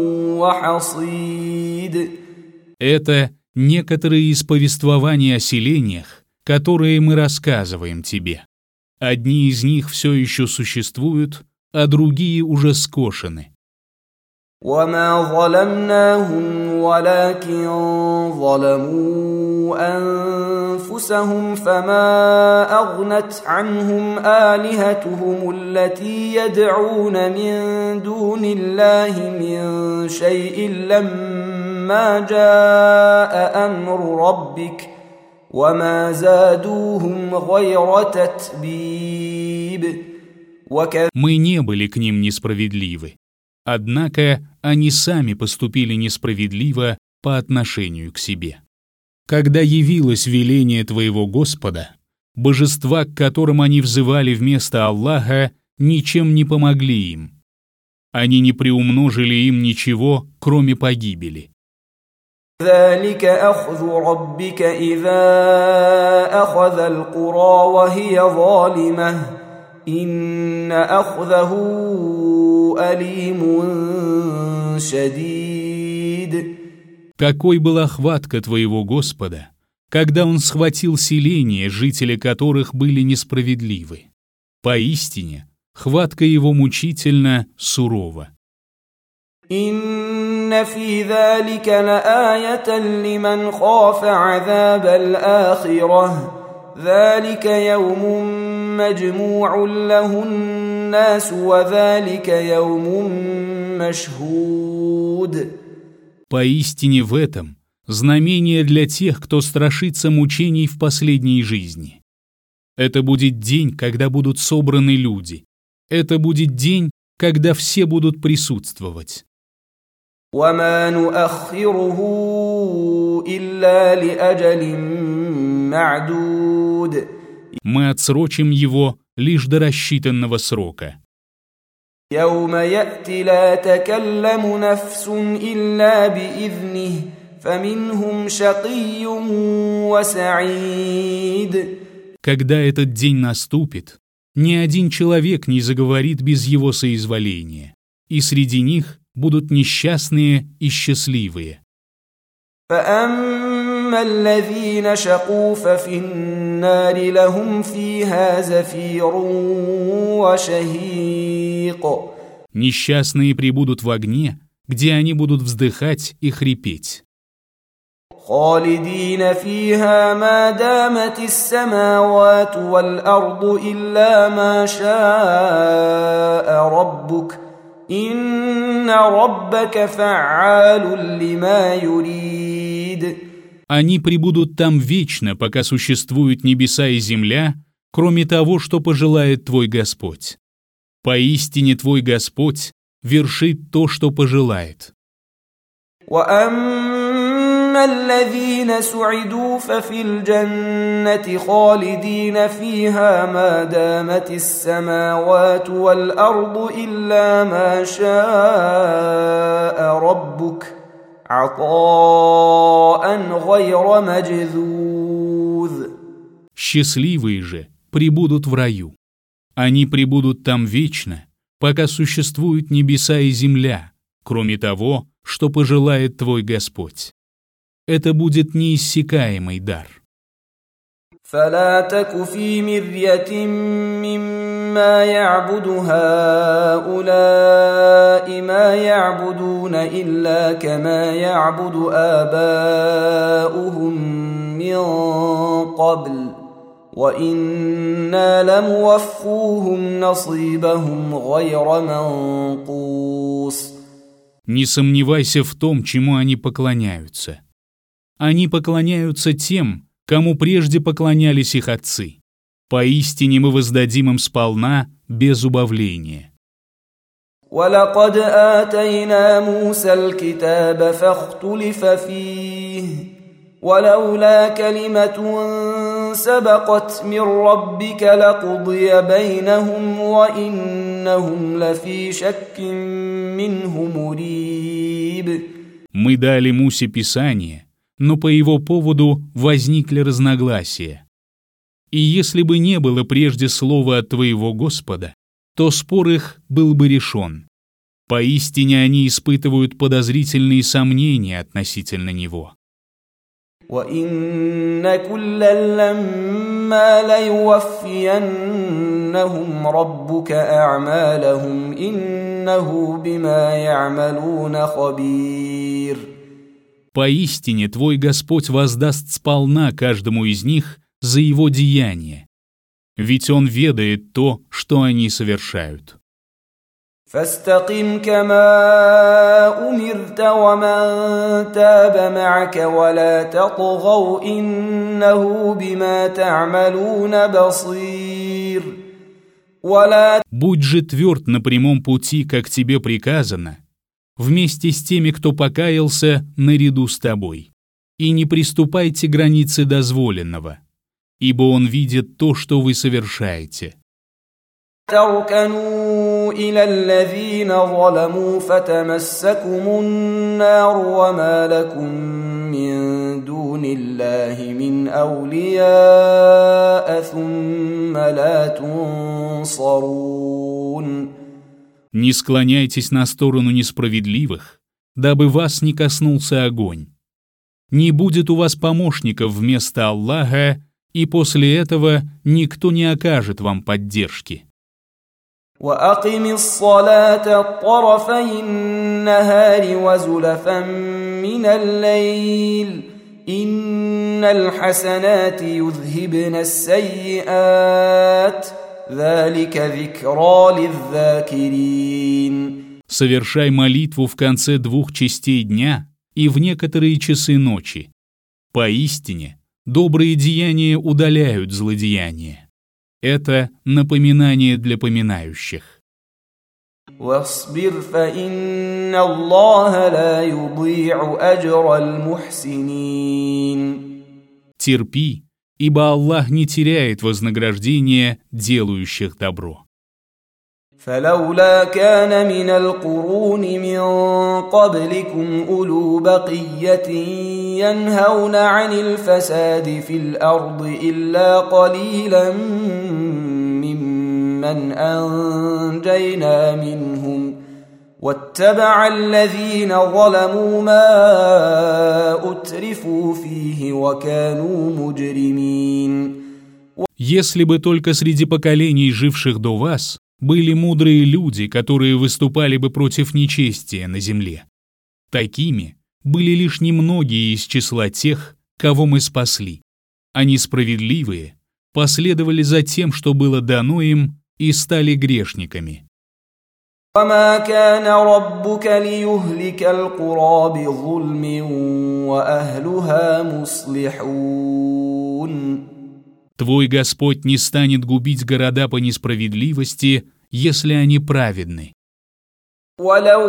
وحصيد. Это некоторые из повествований о селениях, которые мы рассказываем тебе. Одни из них все еще существуют, а другие уже скошены. وما ظلمناهم ولكن ظلموا أنفسهم فما أغنت عنهم آلهتهم التي يدعون من دون الله من شيء لما جاء أمر ربك وما زادوهم غير تتبيب. Мы не были к ним несправедливы. Однако они сами поступили несправедливо по отношению к себе. Когда явилось веление твоего Господа, божества, к которым они взывали вместо Аллаха, ничем не помогли им. Они не приумножили им ничего, кроме погибели. ذلك أخذ ربك إذا أخذ القرى وهي ظالمة إن أخذه أليم شديد. Какой была хватка твоего Господа, когда Он схватил селения, жители которых были несправедливы. Поистине, хватка Его мучительно сурова. إن في ذلك لآية لمن خاف عذاب الآخرة ذلك يوم مجموع له الناس وذلك يوم مشهود. Поистине в этом знамение для тех, кто страшится мучений в последней жизни. Это будет день, когда будут собраны люди. Это будет день, когда все будут присутствовать. وما نؤخره إلا لأجل معدود. Мы отсрочим его лишь до рассчитанного срока. يوم يأتي لا تكلم نفس إلا بإذنه فمنهم شقي وسعيد. когда этот день наступит, ни один человек не заговорит без его соизволения, и среди них будут несчастные и счастливые. فأما الذين شقوا ففي النار لهم فيها زفير وشهيق. Несчастные пребудут в огне, где они будут вздыхать и хрипеть. خالدين فيها ما دامت السماوات والأرض إلا ما شاء ربك إن ربك فعال لما يريد. Они пребудут там вечно, пока существуют небеса и земля, кроме того, что пожелает твой Господь. Поистине твой Господь вершит то, что пожелает. وأما الذين سعدوا ففي الجنة خالدين فيها ما دامت السماوات والأرض إلا ما شاء ربك عطاء غير مجذوذ. Счастливые же пребудут в раю. Они пребудут там вечно, пока существуют небеса и земля, кроме того, что пожелает твой Господь. Это будет неиссякаемый дар. فلا تك في مرية مما يعبد هؤلاء ما يعبدون إلا كما يعبد آباؤهم من قبل وإنا لموفوهم نصيبهم غير منقوص. Не сомневайся в том, чему они поклоняются. Они поклоняются тем, кому прежде поклонялись их отцы. Поистине мы воздадим им сполна, без убавления. وَلَقَدْ آتَيْنَا مُوسَى الْكِتَابَ فَاخْتُلِفَ فِيهِ وَلَوْلَا كَلِمَةٌ سَبَقَتْ مِنْ رَبِّكَ لَقُضِيَ بَيْنَهُمْ وَإِنَّهُمْ لَفِي شَكٍّ مِّنْهُ مُرِيبٍ. Мы дали Мусе Писание, но по его поводу возникли разногласия. И если бы не было прежде слова от твоего Господа, то спор их был бы решен. Поистине они испытывают подозрительные сомнения относительно него. وَإِنَّ كُلًّا لَّمَّا لَيُوَفِّيَنَّهُمْ رَبُّكَ أَعْمَالَهُمْ إِنَّهُ بِمَا يَعْمَلُونَ خَبِيرٌ. Поистине твой Господь воздаст сполна каждому из них за его деяние, ведь Он ведает то, что они совершают. فاستقم كما أمرت ومن تاب معك ولا تطغوا إنه بما تعملون بصير. ولا Будь же тверд на прямом пути, как тебе приказано, вместе с теми, кто покаялся, наряду с тобой, и не приступайте границы дозволенного, ибо Он видит то, что вы совершаете. تركنوا إلى الذين ظلموا فتمسكم النار وما لكم من دون الله من أولياء ثم لا تنصرون. Не склоняйтесь на сторону несправедливых, дабы вас не коснулся огонь. Не будет у вас помощников вместо Аллаха, и после этого никто не окажет вам поддержки. وأقم الصلاة طرفي النهار وزلفا من الليل إن الحسنات يذهبن السيئات ذلك ذكرى للذاكرين. Совершай молитву в конце двух частей дня и в некоторые часы ночи. Поистине, добрые деяния удаляют злодеяния. Это напоминание для поминающих. واصبر فإن الله لا يضيع أجر المحسنين. Терпи, ибо Аллах не теряет вознаграждения делающих добро. فلولا كان من القرون من قبلكم أولو بقية ينهون عن الفساد في الأرض إلا قليلا ممن أنجينا منهم واتبع الذين ظلموا ما أترفوا فيه وكانوا مجرمين. Если бы только среди поколений, живших до вас, были мудрые люди, которые выступали бы против нечестия на земле. Такими были лишь немногие из числа тех, кого мы спасли, а несправедливые последовали за тем, что было дано им, и стали грешниками. وما كان ربك ليهلك القرى بظلم وأهلها مصلحون. Твой Господь не станет губить города по несправедливости, если они праведны. ولو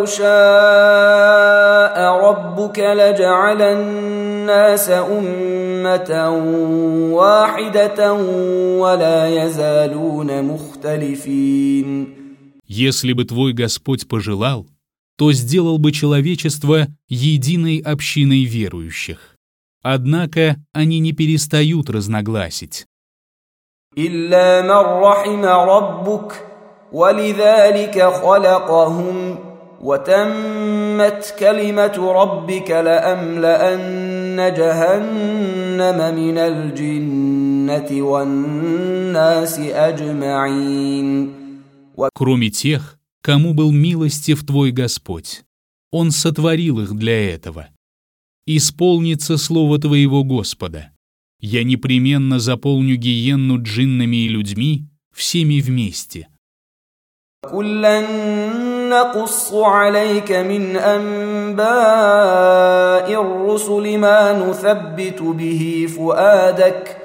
شاء ربك لجعل الناس أمة واحدة ولا يزالون مختلفين. Если бы твой Господь пожелал, то сделал бы человечество единой общиной верующих. Однако они не перестают разногласить. إلا من رحم ربك ولذلك خلقهم وتمت كلمة ربك لأملأن جهنم من الجنة والناس أجمعين. Кроме тех, кому был милостив твой Господь, Он сотворил их для этого. Исполнится слово твоего Господа. Я непременно заполню гиенну джиннами и людьми, всеми вместе. كُلًّا نَقُصُّ عَلَيْكَ مِنْ أَنْبَاءِ الرُّسُلِ مَا نُثَبِّتُ بِهِ فُؤَادَكَ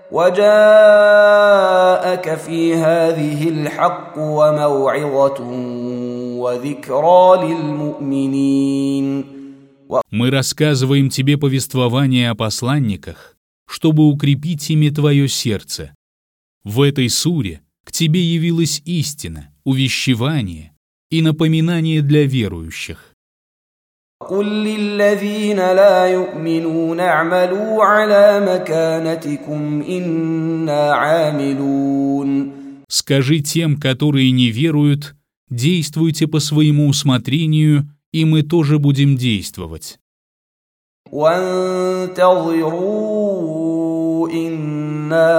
وَجَاءَكَ فِي هَذِهِ الْحَقُّ وَمَوْعِظَةٌ وَذِكْرَى لِلْمُؤْمِنِينَ. Мы рассказываем тебе повествование о посланниках, чтобы укрепить ими твое сердце. В этой суре к тебе явилась истина, увещевание и напоминание для верующих. قُلْ لِلَّذِينَ لَا يُؤْمِنُونَ اعْمَلُوا عَلَى مَكَانَتِكُمْ إِنَّا عَامِلُونَ. Скажи тем, которые не веруют, действуйте по своему усмотрению, и мы тоже будем действовать. وَانْتَظِرُوا إِنَّا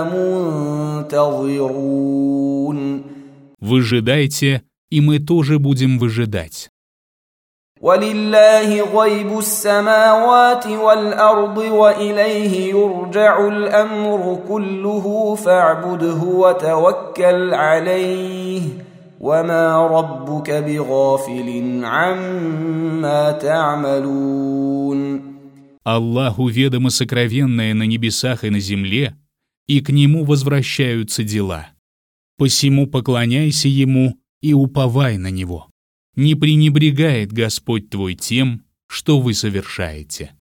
مُنْتَظِرُونَ. Выжидайте, и мы тоже будем выжидать. وَلِلَّهِ غَيْبُ السَّمَاوَاتِ وَالْأَرْضِ وَإِلَيْهِ يُرْجَعُ الْأَمْرُ كُلُّهُ فَاعْبُدْهُ وَتَوَكَّلْ عَلَيْهِ وَمَا رَبُّكَ بِغَافِلٍ عَمَّا تَعْمَلُونَ. Аллаху ведомо сокровенное на небесах и на земле, и к Нему возвращаются дела. Посему поклоняйся Ему и уповай на Него. Не пренебрегает Господь твой тем, что вы совершаете.